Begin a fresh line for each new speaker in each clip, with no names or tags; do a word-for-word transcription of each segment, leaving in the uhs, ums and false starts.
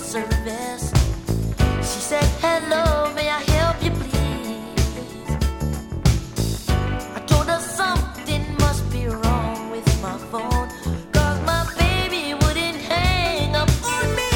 service. She said, hello, may I help you, please? I told her something must be wrong with my phone, 'cause my baby wouldn't hang up on me.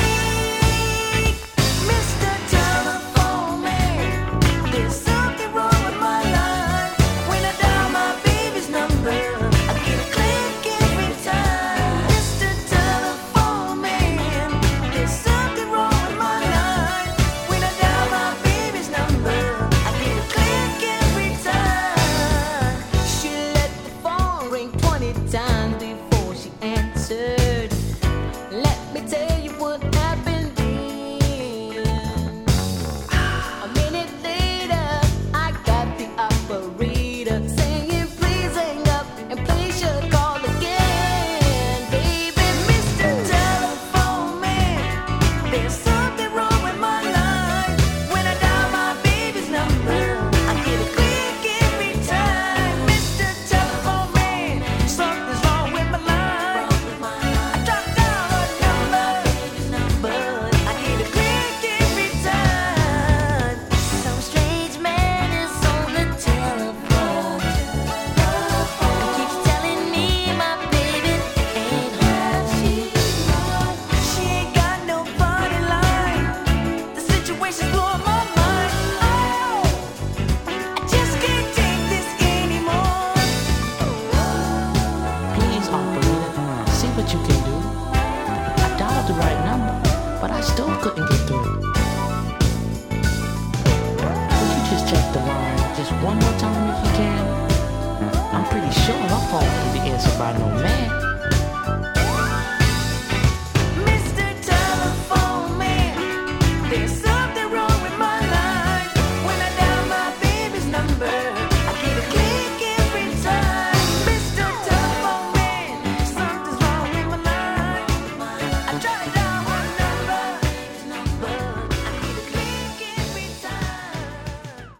Mister Telephone Man, there's something wrong with my line. When I dial my baby's number, I get a click every time. Mister Telephone Man, there's something wrong with my line. When I dial my baby's number, I get a click every time. She let the phone ring twenty times before she answered. Let me tell you what happened then. A minute later, I got the operator saying, please hang up and place your call again. Baby, Mister Telephone Man, there's something wrong with my line. When I dial my baby's number, I get a click every time. Mister Telephone Man, something's wrong with my line. I dropped down her number, but I get a click every time. Some strange man is on the telephone. He keeps telling me my baby ain't home. She ain't got no body line. The situation's blowing my mind. Oh, I just can't take this anymore.
Please, operator, see what you can do. I dialed the right number, but I still couldn't get through. Could you just check the line just one more time if you can? I'm pretty sure my phone can be answered by no man.